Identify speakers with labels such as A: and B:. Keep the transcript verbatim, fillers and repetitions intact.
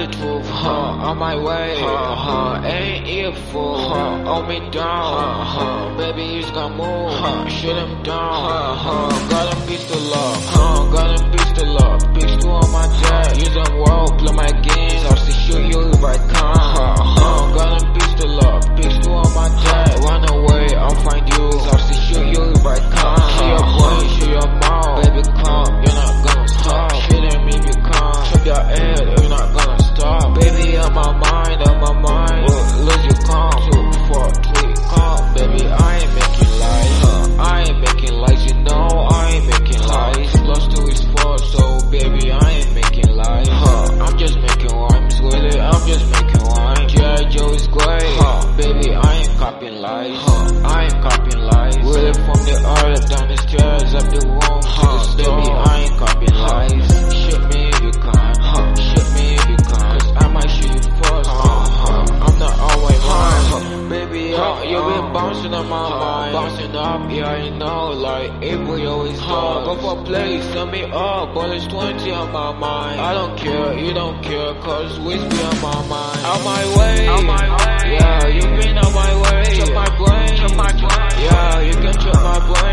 A: the truth, huh, on my way, huh, huh, ain't it fool, huh, hold me down, huh, huh, baby, he's gonna move, huh, shoot him down, huh, huh, got him pistol up, huh, got him pistol up, pistol on my jet, use them well, play my game, start to shoot you if I can, huh, huh, got him pistol up, pistol on my jet, run away, I'll find you, start to shoot you if I can, shoot your brain, shoot your mouth, baby, come, you're not gonna stop, shoot him if you can, chop your head, you're not gonna stop, baby, on my mind, on my mind, well, lose your calm, two, four, three, calm, baby, I ain't making lies, huh, I ain't making lies, you know, I ain't making lies, plus two is four, so baby, I ain't making lies, huh, I'm just making rhymes with it, I'm just making rhymes, G I. Joe is great, huh, baby, I ain't copying lies, huh, I ain't copying lies, with it from the earth, down the stairs, up the room, huh, baby, I ain't copying lies, shoot me if you can, huh, shoot me if you can, cause I might shoot you first, huh, huh, I'm not always mine, huh, baby, huh, you been bouncing on my mind, bouncing up, yeah, I know, like, April always huh, go for a play, send me up, bullets twenty on my mind, I don't care, you don't care, cause whiskey on my mind, out my way, out my way, yeah, you been on my way, chop my brain, chop my brain, yeah, you can chop my brain.